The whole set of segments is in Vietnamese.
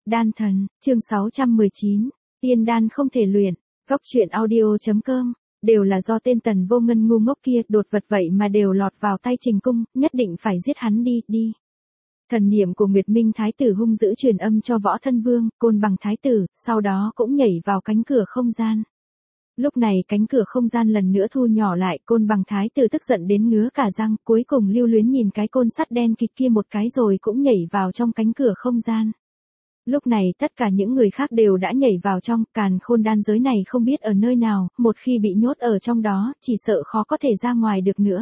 Đan thần, chương 619, tiên đan không thể luyện, góc truyện audio.com, đều là do tên Tần Vô Ngân ngu ngốc kia đột vật vậy mà đều lọt vào tay Trình Cung, nhất định phải giết hắn đi. Thần niệm của Nguyệt Minh Thái tử hung dữ truyền âm cho Võ Thân Vương, Côn Bằng Thái tử, sau đó cũng nhảy vào cánh cửa không gian. Lúc này cánh cửa không gian lần nữa thu nhỏ lại, Côn Bằng Thái tử tức giận đến ngứa cả răng, cuối cùng lưu luyến nhìn cái côn sắt đen kịt kia một cái rồi cũng nhảy vào trong cánh cửa không gian. Lúc này tất cả những người khác đều đã nhảy vào trong, càn khôn đan giới này không biết ở nơi nào, một khi bị nhốt ở trong đó, chỉ sợ khó có thể ra ngoài được nữa.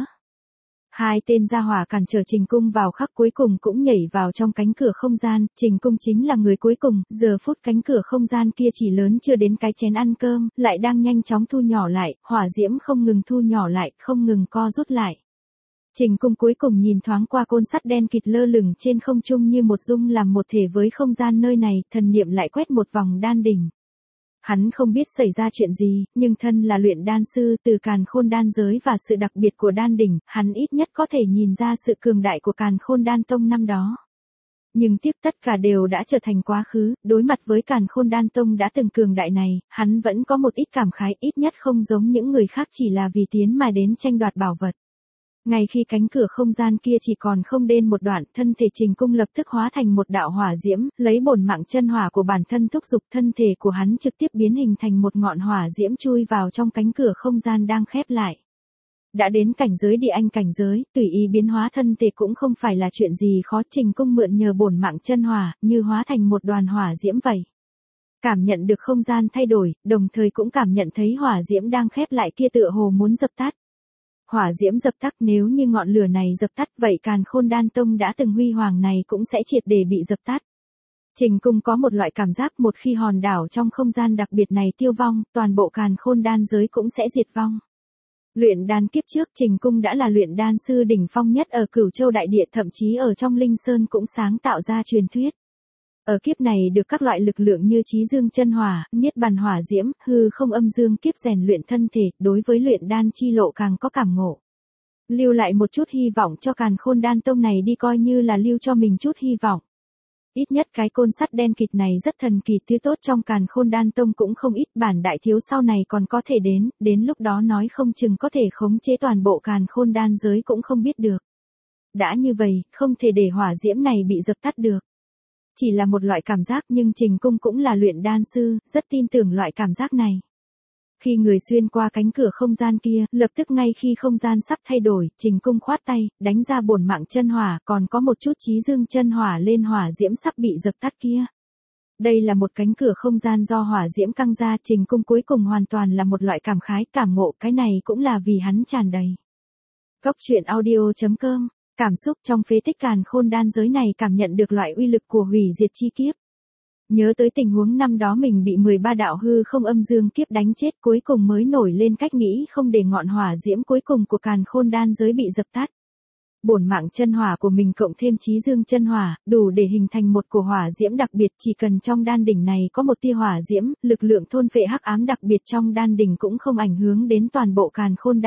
Hai tên gia hỏa cản trở Trình Cung vào khắc cuối cùng cũng nhảy vào trong cánh cửa không gian, Trình Cung chính là người cuối cùng, giờ phút cánh cửa không gian kia chỉ lớn chưa đến cái chén ăn cơm, lại đang nhanh chóng thu nhỏ lại, hỏa diễm không ngừng thu nhỏ lại, không ngừng co rút lại. Trình Cung cuối cùng nhìn thoáng qua côn sắt đen kịt lơ lửng trên không trung như một dung làm một thể với không gian nơi này, thần niệm lại quét một vòng đan đỉnh. Hắn không biết xảy ra chuyện gì, nhưng thân là luyện đan sư từ càn khôn đan giới và sự đặc biệt của đan đỉnh, hắn ít nhất có thể nhìn ra sự cường đại của càn khôn đan tông năm đó. Nhưng tiếc tất cả đều đã trở thành quá khứ, đối mặt với càn khôn đan tông đã từng cường đại này, hắn vẫn có một ít cảm khái, ít nhất không giống những người khác chỉ là vì tiến mà đến tranh đoạt bảo vật. Ngay khi cánh cửa không gian kia chỉ còn không đến một đoạn, thân thể Trình Cung lập tức hóa thành một đạo hỏa diễm, lấy bổn mạng chân hỏa của bản thân thúc giục thân thể của hắn trực tiếp biến hình thành một ngọn hỏa diễm chui vào trong cánh cửa không gian đang khép lại. Đã đến cảnh giới địa anh cảnh giới, tùy ý biến hóa thân thể cũng không phải là chuyện gì khó, Trình Cung mượn nhờ bổn mạng chân hỏa, như hóa thành một đoàn hỏa diễm vậy. Cảm nhận được không gian thay đổi, đồng thời cũng cảm nhận thấy hỏa diễm đang khép lại kia tựa hồ muốn dập tắt. Hỏa diễm dập tắt, nếu như ngọn lửa này dập tắt vậy càn khôn đan tông đã từng huy hoàng này cũng sẽ triệt để bị dập tắt. Trình Cung có một loại cảm giác một khi hòn đảo trong không gian đặc biệt này tiêu vong, toàn bộ càn khôn đan giới cũng sẽ diệt vong. Luyện đan kiếp trước Trình Cung đã là luyện đan sư đỉnh phong nhất ở Cửu Châu Đại Địa, thậm chí ở trong Linh Sơn cũng sáng tạo ra truyền thuyết. Ở kiếp này được các loại lực lượng như Chí Dương chân hỏa, Niết Bàn hỏa diễm, hư không âm dương kiếp rèn luyện thân thể, đối với luyện đan chi lộ càng có cảm ngộ. Lưu lại một chút hy vọng cho càn khôn đan tông này đi, coi như là lưu cho mình chút hy vọng. Ít nhất cái côn sắt đen kịt này rất thần kỳ, thứ tốt trong càn khôn đan tông cũng không ít, bản đại thiếu sau này còn có thể đến lúc đó nói không chừng có thể khống chế toàn bộ càn khôn đan giới cũng không biết được. Đã như vậy, không thể để hỏa diễm này bị dập tắt được. Chỉ là một loại cảm giác, nhưng Trình Cung cũng là luyện đan sư, rất tin tưởng loại cảm giác này. Khi người xuyên qua cánh cửa không gian kia, lập tức ngay khi không gian sắp thay đổi, Trình Cung khoát tay, đánh ra bổn mạng chân hỏa, còn có một chút Chí Dương chân hỏa lên hỏa diễm sắp bị dập tắt kia. Đây là một cánh cửa không gian do hỏa diễm căng ra, Trình Cung cuối cùng hoàn toàn là một loại cảm khái, cảm ngộ, cái này cũng là vì hắn tràn đầy. Góc truyện audio.com, cảm xúc trong phế tích càn khôn đan giới này cảm nhận được loại uy lực của hủy diệt chi kiếp. Nhớ tới tình huống năm đó mình bị 13 đạo hư không âm dương kiếp đánh chết, cuối cùng mới nổi lên cách nghĩ không để ngọn hỏa diễm cuối cùng của càn khôn đan giới bị dập tắt. Bổn mạng chân hỏa của mình cộng thêm Chí Dương chân hỏa, đủ để hình thành một cổ hỏa diễm đặc biệt, chỉ cần trong đan đỉnh này có một tia hỏa diễm, lực lượng thôn phệ hắc ám đặc biệt trong đan đỉnh cũng không ảnh hưởng đến toàn bộ càn khôn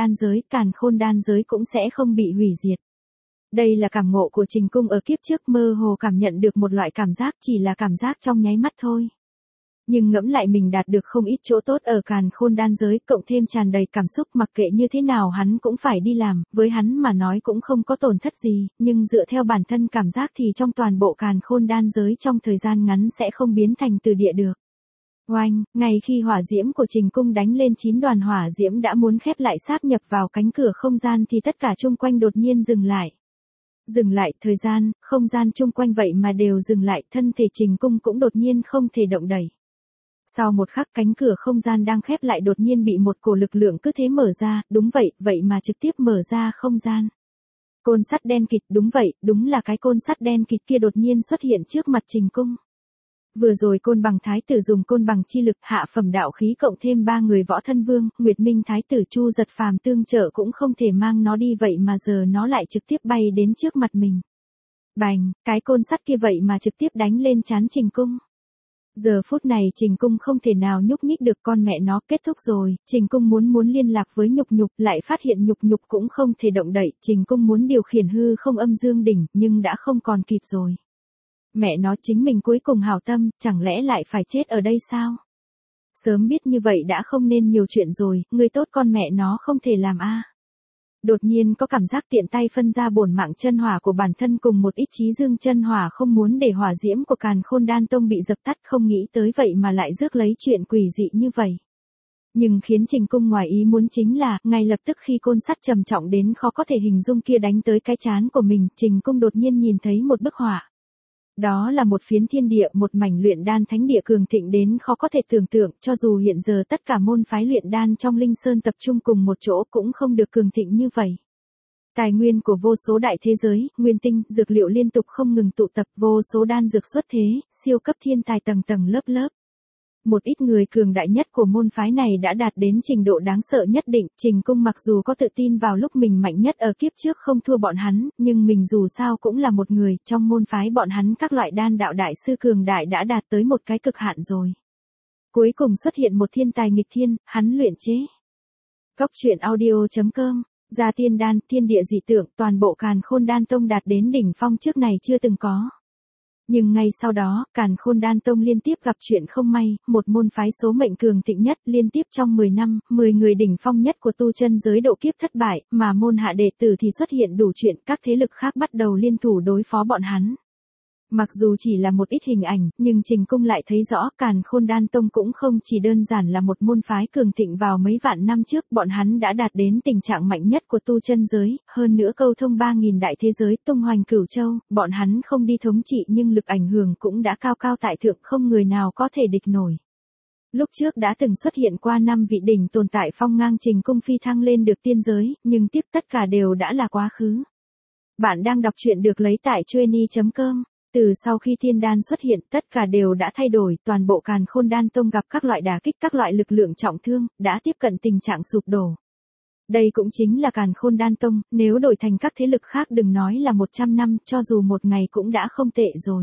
đan giới cũng sẽ không bị hủy diệt. Đây là cảm ngộ của Trình Cung ở kiếp trước, mơ hồ cảm nhận được một loại cảm giác, chỉ là cảm giác trong nháy mắt thôi. Nhưng ngẫm lại mình đạt được không ít chỗ tốt ở càn khôn đan giới, cộng thêm tràn đầy cảm xúc, mặc kệ như thế nào hắn cũng phải đi làm, với hắn mà nói cũng không có tổn thất gì, nhưng dựa theo bản thân cảm giác thì trong toàn bộ càn khôn đan giới trong thời gian ngắn sẽ không biến thành từ địa được. Oanh, ngay khi hỏa diễm của Trình Cung đánh lên 9 đoàn hỏa diễm đã muốn khép lại sáp nhập vào cánh cửa không gian thì tất cả chung quanh đột nhiên dừng lại. Dừng lại, thời gian, không gian chung quanh vậy mà đều dừng lại, thân thể Trình Cung cũng đột nhiên không thể động đẩy. Sau một khắc cánh cửa không gian đang khép lại đột nhiên bị một cổ lực lượng cứ thế mở ra, đúng vậy, vậy mà trực tiếp mở ra không gian. Côn sắt đen kịt, đúng vậy, đúng là cái côn sắt đen kịt kia đột nhiên xuất hiện trước mặt Trình Cung. Vừa rồi Côn Bằng Thái tử dùng côn bằng chi lực hạ phẩm đạo khí cộng thêm 3 người Võ Thân Vương, Nguyệt Minh Thái tử Chu Giật Phàm tương trợ cũng không thể mang nó đi, vậy mà giờ nó lại trực tiếp bay đến trước mặt mình. Bành, cái côn sắt kia vậy mà trực tiếp đánh lên trán Trình Cung. Giờ phút này Trình Cung không thể nào nhúc nhích được, con mẹ nó, kết thúc rồi. Trình Cung muốn liên lạc với Nhục, lại phát hiện Nhục cũng không thể động đậy, Trình Cung muốn điều khiển hư không âm dương đỉnh, nhưng đã không còn kịp rồi. Mẹ nó, chính mình cuối cùng hảo tâm, chẳng lẽ lại phải chết ở đây sao? Sớm biết như vậy đã không nên nhiều chuyện rồi, người tốt con mẹ nó không thể làm a. Đột nhiên có cảm giác tiện tay phân ra bổn mạng chân hỏa của bản thân cùng một ít chí dương chân hỏa, không muốn để hỏa diễm của Càn Khôn Đan Tông bị dập tắt, không nghĩ tới vậy mà lại rước lấy chuyện quỷ dị như vậy. Nhưng khiến Trình Cung ngoài ý muốn chính là, ngay lập tức khi côn sắt trầm trọng đến khó có thể hình dung kia đánh tới cái trán của mình, Trình Cung đột nhiên nhìn thấy một bức họa. Đó là một phiến thiên địa, một mảnh luyện đan thánh địa cường thịnh đến khó có thể tưởng tượng, cho dù hiện giờ tất cả môn phái luyện đan trong Linh Sơn tập trung cùng một chỗ cũng không được cường thịnh như vậy. Tài nguyên của vô số đại thế giới, nguyên tinh, dược liệu liên tục không ngừng tụ tập, vô số đan dược xuất thế, siêu cấp thiên tài tầng tầng lớp lớp. Một ít người cường đại nhất của môn phái này đã đạt đến trình độ đáng sợ nhất định, Trình Cung mặc dù có tự tin vào lúc mình mạnh nhất ở kiếp trước không thua bọn hắn, nhưng mình dù sao cũng là một người, trong môn phái bọn hắn các loại đan đạo đại sư cường đại đã đạt tới một cái cực hạn rồi. Cuối cùng xuất hiện một thiên tài nghịch thiên, hắn luyện chế. Cốc truyện audio.com, Gia Tiên Đan, thiên địa dị tượng, toàn bộ Càn Khôn Đan Tông đạt đến đỉnh phong trước này chưa từng có. Nhưng ngay sau đó, Càn Khôn Đan Tông liên tiếp gặp chuyện không may, một môn phái số mệnh cường thịnh nhất liên tiếp trong 10 năm, 10 người đỉnh phong nhất của tu chân giới độ kiếp thất bại, mà môn hạ đệ tử thì xuất hiện đủ chuyện, các thế lực khác bắt đầu liên thủ đối phó bọn hắn. Mặc dù chỉ là một ít hình ảnh, nhưng Trình Cung lại thấy rõ Càn Khôn Đan Tông cũng không chỉ đơn giản là một môn phái cường thịnh vào mấy vạn năm trước, bọn hắn đã đạt đến tình trạng mạnh nhất của tu chân giới, hơn nữa câu thông 3.000 đại thế giới, tung hoành cửu châu, bọn hắn không đi thống trị nhưng lực ảnh hưởng cũng đã cao cao tại thượng, không người nào có thể địch nổi. Lúc trước đã từng xuất hiện qua 5 vị đỉnh tồn tại phong ngang Trình Cung phi thăng lên được tiên giới, nhưng tiếp tất cả đều đã là quá khứ. Bạn đang đọc truyện được lấy tại Chueny.com. Từ sau khi thiên đan xuất hiện, tất cả đều đã thay đổi, toàn bộ Càn Khôn Đan Tông gặp các loại đả kích, các loại lực lượng trọng thương, đã tiếp cận tình trạng sụp đổ. Đây cũng chính là Càn Khôn Đan Tông, nếu đổi thành các thế lực khác đừng nói là 100 năm, cho dù một ngày cũng đã không tệ rồi.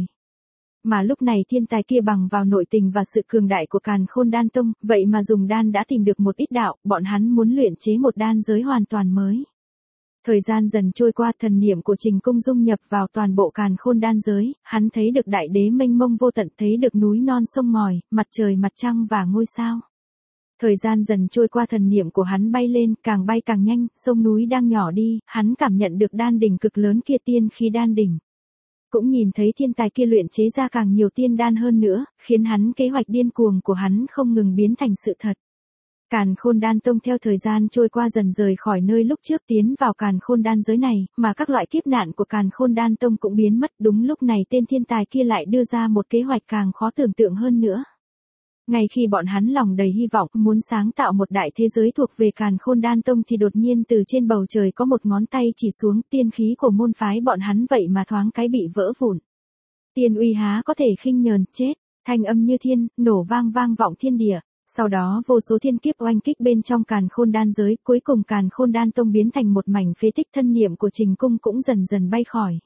Mà lúc này thiên tài kia bằng vào nội tình và sự cường đại của Càn Khôn Đan Tông, vậy mà dùng đan đã tìm được một ít đạo, bọn hắn muốn luyện chế một đan giới hoàn toàn mới. Thời gian dần trôi qua, thần niệm của Trình Cung dung nhập vào toàn bộ Càn Khôn Đan giới, hắn thấy được đại đế mênh mông vô tận, thấy được núi non sông ngòi, mặt trời mặt trăng và ngôi sao. Thời gian dần trôi qua, thần niệm của hắn bay lên, càng bay càng nhanh, sông núi đang nhỏ đi, hắn cảm nhận được đan đỉnh cực lớn kia, tiên khí đan đỉnh. Cũng nhìn thấy thiên tài kia luyện chế ra càng nhiều tiên đan hơn nữa, khiến hắn kế hoạch điên cuồng của hắn không ngừng biến thành sự thật. Càn Khôn Đan Tông theo thời gian trôi qua dần rời khỏi nơi lúc trước tiến vào Càn Khôn Đan giới này, mà các loại kiếp nạn của Càn Khôn Đan Tông cũng biến mất. Đúng lúc này tên thiên tài kia lại đưa ra một kế hoạch càng khó tưởng tượng hơn nữa. Ngay khi bọn hắn lòng đầy hy vọng muốn sáng tạo một đại thế giới thuộc về Càn Khôn Đan Tông thì đột nhiên từ trên bầu trời có một ngón tay chỉ xuống, tiên khí của môn phái bọn hắn vậy mà thoáng cái bị vỡ vụn. Tiên uy há có thể khinh nhờn, chết, thanh âm như thiên, nổ vang vang vọng thiên địa. Sau đó vô số thiên kiếp oanh kích bên trong Càn Khôn Đan giới, cuối cùng Càn Khôn Đan Tông biến thành một mảnh phế tích, thân niệm của Trình Cung cũng dần dần bay khỏi.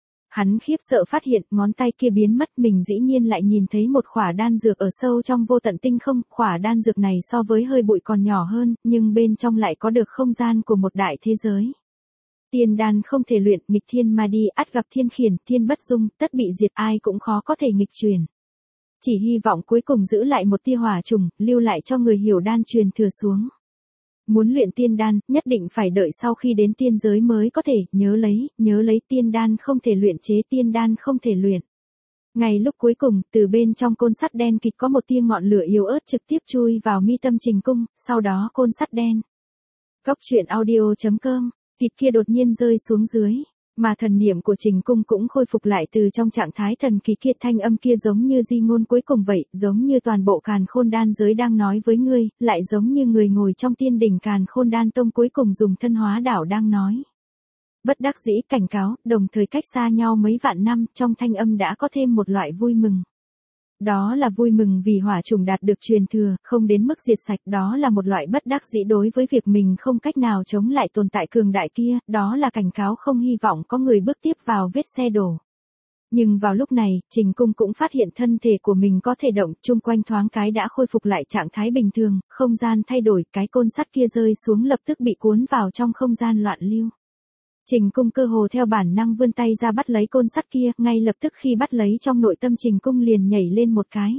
Hắn khiếp sợ phát hiện ngón tay kia biến mất, mình dĩ nhiên lại nhìn thấy một khỏa đan dược ở sâu trong vô tận tinh không, khỏa đan dược này so với hơi bụi còn nhỏ hơn, nhưng bên trong lại có được không gian của một đại thế giới. Tiên đan không thể luyện, nghịch thiên mà đi, ắt gặp thiên khiển, thiên bất dung, tất bị diệt, ai cũng khó có thể nghịch truyền. Chỉ hy vọng cuối cùng giữ lại một tia hỏa trùng, lưu lại cho người hiểu đan truyền thừa xuống. Muốn luyện tiên đan, nhất định phải đợi sau khi đến tiên giới mới có thể, nhớ lấy tiên đan không thể luyện chế, tiên đan không thể luyện. Ngay lúc cuối cùng, từ bên trong côn sắt đen kịt có một tia ngọn lửa yếu ớt trực tiếp chui vào mi tâm Trình Cung, sau đó côn sắt đen. Cốc truyện audio.com, thịt kia đột nhiên rơi xuống dưới. Mà thần niệm của Trình Cung cũng khôi phục lại từ trong trạng thái thần kỳ kia, thanh âm kia giống như di ngôn cuối cùng vậy, giống như toàn bộ Càn Khôn Đan giới đang nói với ngươi, lại giống như người ngồi trong tiên đỉnh Càn Khôn Đan Tông cuối cùng dùng thân hóa đảo đang nói. Bất đắc dĩ, cảnh cáo, đồng thời cách xa nhau mấy vạn năm, trong thanh âm đã có thêm một loại vui mừng. Đó là vui mừng vì hỏa trùng đạt được truyền thừa, không đến mức diệt sạch, đó là một loại bất đắc dĩ đối với việc mình không cách nào chống lại tồn tại cường đại kia, đó là cảnh cáo không hy vọng có người bước tiếp vào vết xe đổ. Nhưng vào lúc này, Trình Cung cũng phát hiện thân thể của mình có thể động, chung quanh thoáng cái đã khôi phục lại trạng thái bình thường, không gian thay đổi, cái côn sắt kia rơi xuống lập tức bị cuốn vào trong không gian loạn lưu. Trình Cung cơ hồ theo bản năng vươn tay ra bắt lấy côn sắt kia, ngay lập tức khi bắt lấy trong nội tâm Trình Cung liền nhảy lên một cái.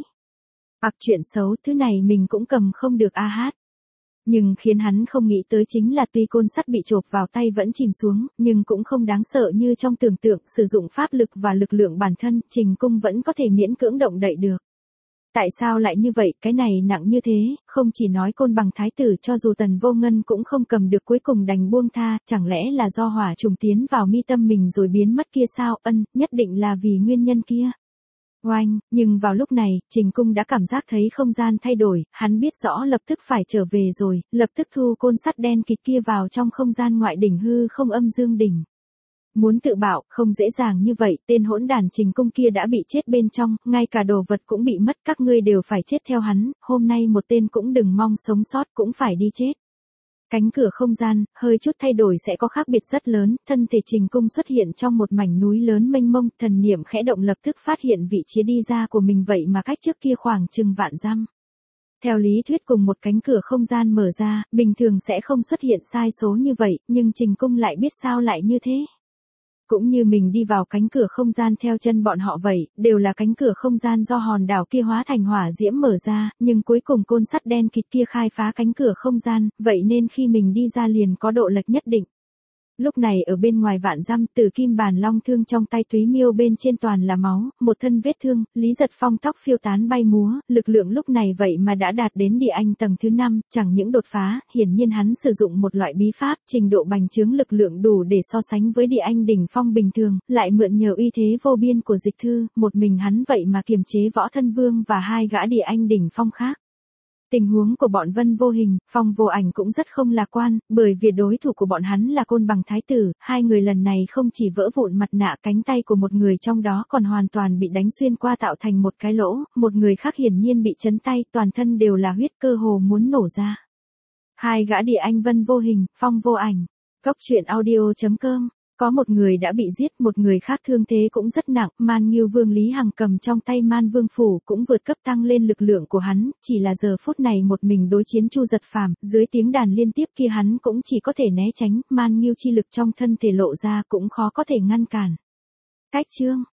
Chuyện xấu, thứ này mình cũng cầm không được a hát. Nhưng khiến hắn không nghĩ tới chính là tuy côn sắt bị chộp vào tay vẫn chìm xuống, nhưng cũng không đáng sợ như trong tưởng tượng, sử dụng pháp lực và lực lượng bản thân, Trình Cung vẫn có thể miễn cưỡng động đậy được. Tại sao lại như vậy, cái này nặng như thế, không chỉ nói Côn Bằng thái tử, cho dù Tần Vô Ngân cũng không cầm được, cuối cùng đành buông tha, chẳng lẽ là do hỏa trùng tiến vào mi tâm mình rồi biến mất kia sao? Nhất định là vì nguyên nhân kia. Oanh, nhưng vào lúc này, Trình Cung đã cảm giác thấy không gian thay đổi, hắn biết rõ lập tức phải trở về rồi, lập tức thu côn sắt đen kịt kia vào trong không gian ngoại đỉnh hư không âm dương đỉnh. Muốn tự bạo, không dễ dàng như vậy, tên hỗn đản Trình Cung kia đã bị chết bên trong, ngay cả đồ vật cũng bị mất, các ngươi đều phải chết theo hắn, hôm nay một tên cũng đừng mong sống sót, cũng phải đi chết. Cánh cửa không gian, hơi chút thay đổi sẽ có khác biệt rất lớn, thân thể Trình Cung xuất hiện trong một mảnh núi lớn mênh mông, thần niệm khẽ động lập tức phát hiện vị trí đi ra của mình vậy mà cách trước kia khoảng chừng vạn dặm. Theo lý thuyết cùng một cánh cửa không gian mở ra, bình thường sẽ không xuất hiện sai số như vậy, nhưng Trình Cung lại biết sao lại như thế. Cũng như mình đi vào cánh cửa không gian theo chân bọn họ vậy, đều là cánh cửa không gian do hòn đảo kia hóa thành hỏa diễm mở ra, nhưng cuối cùng côn sắt đen kịt kia khai phá cánh cửa không gian, vậy nên khi mình đi ra liền có độ lệch nhất định. Lúc này ở bên ngoài vạn dặm, Tử Kim Bàn Long thương trong tay Túy Miêu bên trên toàn là máu, một thân vết thương, Lý Giật Phong tóc phiêu tán bay múa, lực lượng lúc này vậy mà đã đạt đến địa anh tầng thứ 5, chẳng những đột phá, hiển nhiên hắn sử dụng một loại bí pháp, trình độ bành trướng lực lượng đủ để so sánh với địa anh đỉnh phong bình thường, lại mượn nhờ uy thế vô biên của Dịch Thư, một mình hắn vậy mà kiềm chế Võ Thân Vương và hai gã địa anh đỉnh phong khác. Tình huống của bọn Vân Vô Hình, Phong Vô Ảnh cũng rất không lạc quan, bởi vì đối thủ của bọn hắn là Côn Bằng thái tử, hai người lần này không chỉ vỡ vụn mặt nạ, cánh tay của một người trong đó còn hoàn toàn bị đánh xuyên qua tạo thành một cái lỗ, một người khác hiển nhiên bị chấn tay, toàn thân đều là huyết, cơ hồ muốn nổ ra. Hai gã địa anh Vân Vô Hình, Phong Vô Ảnh. Chuyện audio.com. Có một người đã bị giết, một người khác thương thế cũng rất nặng, Man Ngưu Vương Lý Hằng cầm trong tay Man Vương Phủ cũng vượt cấp tăng lên lực lượng của hắn, chỉ là giờ phút này một mình đối chiến Chu Giật Phàm, dưới tiếng đàn liên tiếp kia hắn cũng chỉ có thể né tránh, Man Ngưu chi lực trong thân thể lộ ra cũng khó có thể ngăn cản. Cách chương